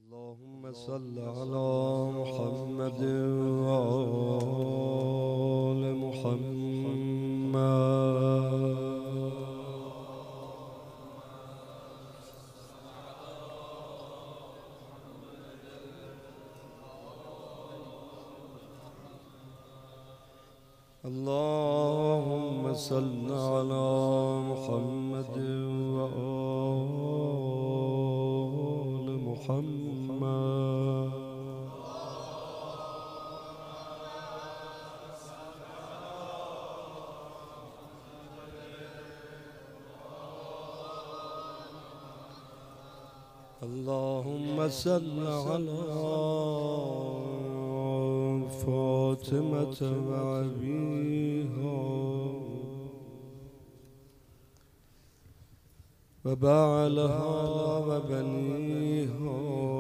اللهم صل على محمد وآل محمد. اللهم صل على محمد وآل محمد. اللهم صل على فاطمة وأبيها وبعلها وبنيها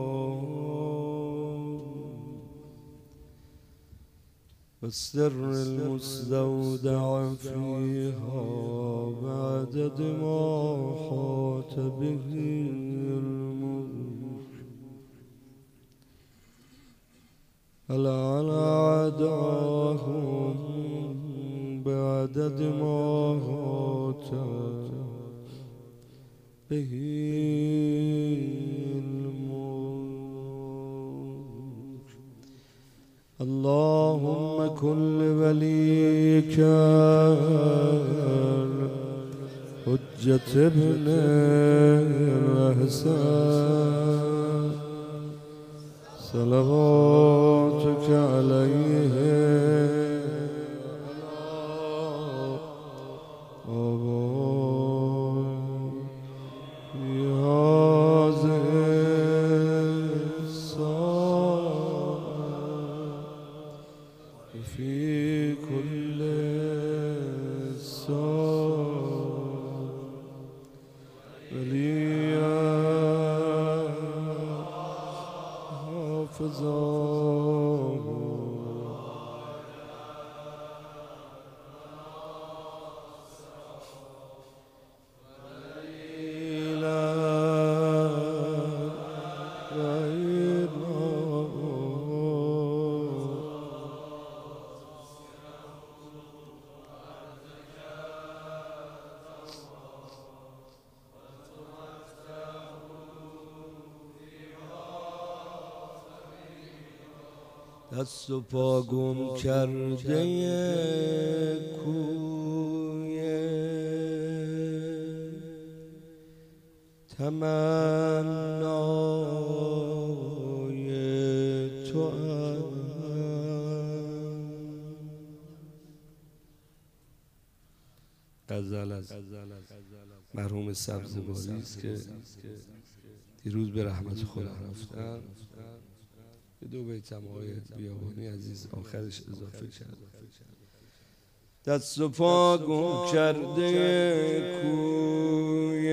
والسر المستودع فيها بعدد ما حاط به الملك على أعداهم بعدد ما حاط به الملك. اللهم كن لوليك حجة ابن الحسن صلواتك عليه في كل ساعة وليا حافظا دست و پا گم کرده کوی تمنای توام. غزل از مرحوم سبزواری است که دیروز به رحمت خدا رفتن. دو بیت آقای بیابانی عزیز آخرش اضافه کرد. دست و پا گم کرده کوی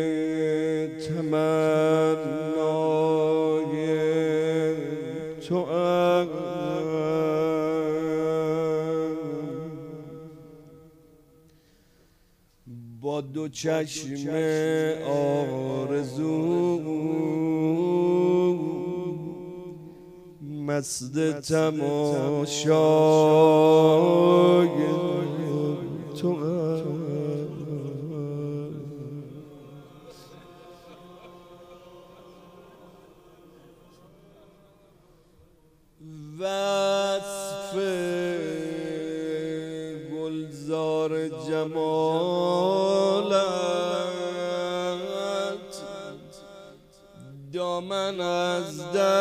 تمنای توام. با دو چشم آرزو مست تماشای توام. وصف گلزار جمالت دامن از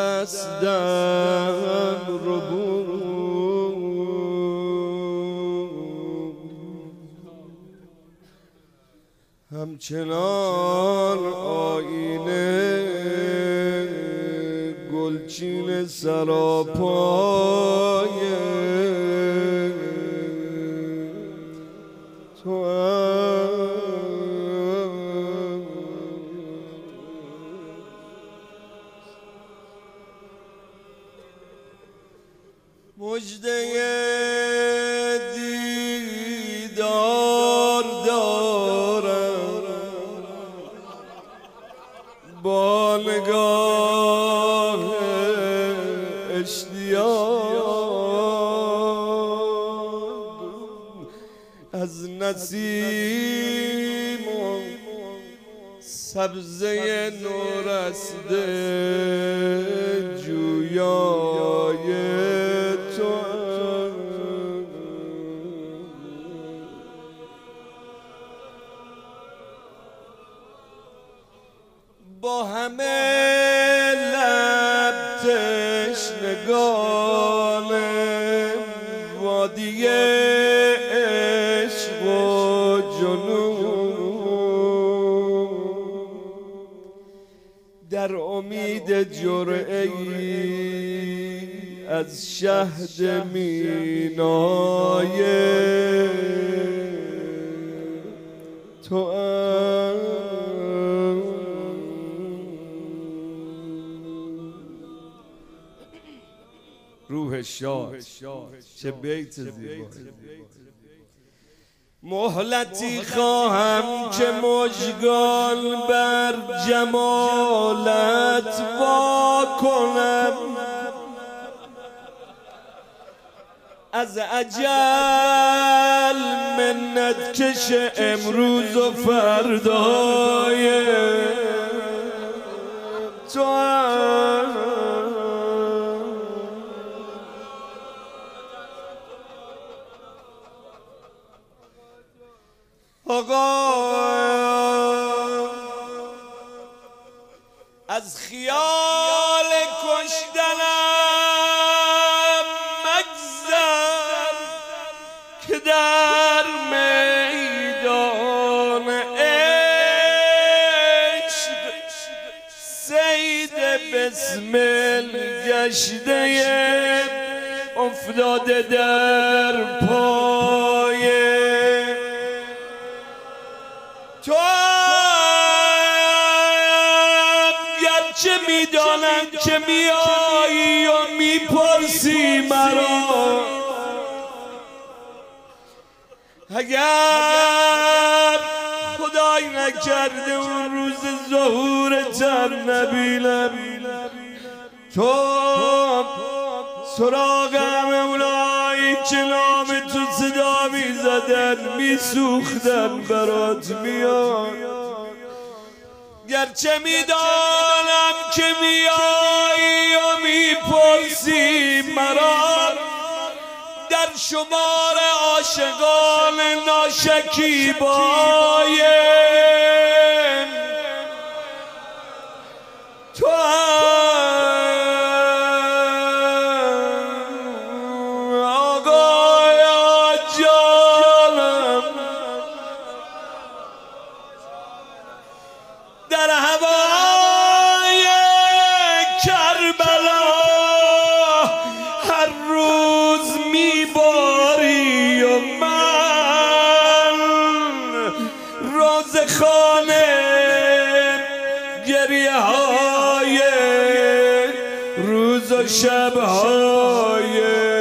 دستم ربود. همچنان آینه گلچین سراپای توام. مژده دیدار دارم با نگاه اشتیاق از نسیم و سبزه نورسته جویای تو با همه لب تشنگان وادی عشق و جنون در امید جرعه‌ای از شهد مینای تو روح شاد چه بیت زیبا. مهلتی خواهم که مژگان بر جمالت وا کنم از اجل منت کش امروز و فردای تو آقا از خیال کشتنم مگذر که در میدان عشق صید بسمل گشته افتاده در پای تو گرچه میدانم که میایی و میپرسی مرا اگر خدای نکرده اون روز ظهورتم نبینم تو سراغم اونایی که نام تو صدا میزدن میسوختن برات میاد گرچه میدانم که میایی و میپرسی مرا در شمار عاشقان ناشکیبای تو در هوای کربلا هر روز میباری و من روزخانه گریه های روز و شبهای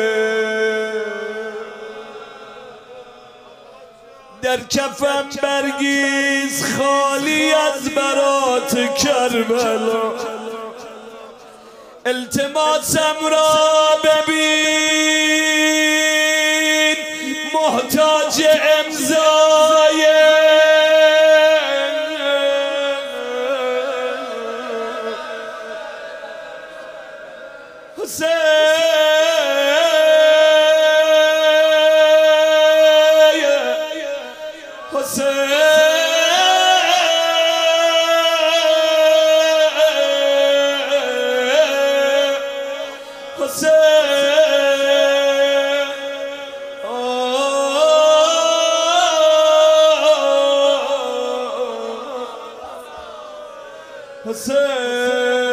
در کفم برگیز خالی از برات کربلا التماسم را ببین محتاج امضای حسین